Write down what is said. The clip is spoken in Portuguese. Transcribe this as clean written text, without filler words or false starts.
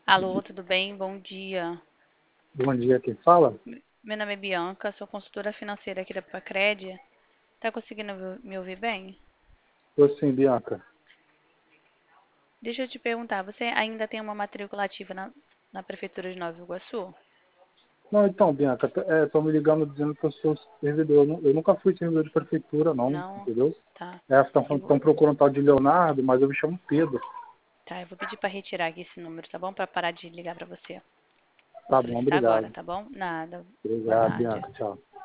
Alô, tudo bem? Bom dia. Bom dia, quem fala? Meu nome é Bianca, sou consultora financeira aqui da Pacred. Tá conseguindo me ouvir bem? Tô sim, Bianca. Deixa eu te perguntar, você ainda tem uma matrícula ativa na Prefeitura de Nova Iguaçu? Não, então, Bianca, tô me ligando dizendo que eu sou servidor. Eu nunca fui servidor de prefeitura, não, Não? entendeu? Tá. Eu vou, Estão procurando um tal de Leonardo, mas eu me chamo Pedro. tá, eu vou pedir para retirar aqui esse número, tá bom? Para parar de ligar para você. Vou Tá bom, solicitar agora, obrigado. tá bom? Nada. Boa Obrigado, tarde. Bianca. Tchau.